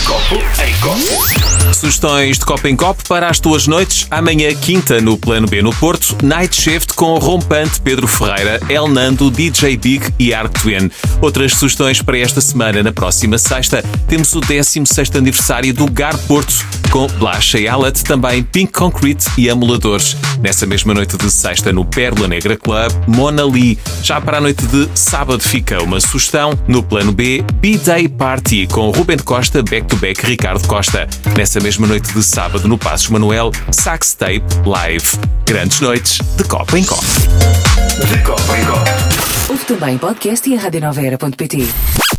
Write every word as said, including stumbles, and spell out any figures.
copo em copo. Sugestões de copo em copo para as tuas noites. Amanhã, quinta, no Plano B no Porto, Night Shift com Rompante, Pedro Ferreira, El Nando, D J Big e Arc Twin. Outras sugestões para esta semana. Na próxima sexta, temos o décimo sexto aniversário do Gar Porto, com Blasha e Alat, também Pink Concrete e Amuladores. Nessa mesma noite de sexta, no Pérola Negra Club, Mona Lee. Já para a noite de sábado fica uma sugestão. No Plano B, B-Day Party, com Ruben Costa, Back to Back, Ricardo Costa. Nessa mesma noite de sábado, no Passos Manuel, Sax Tape Live. Grandes noites de copo em copo. De copo em copo. Ouve também podcast e a rádio nova era ponto pt.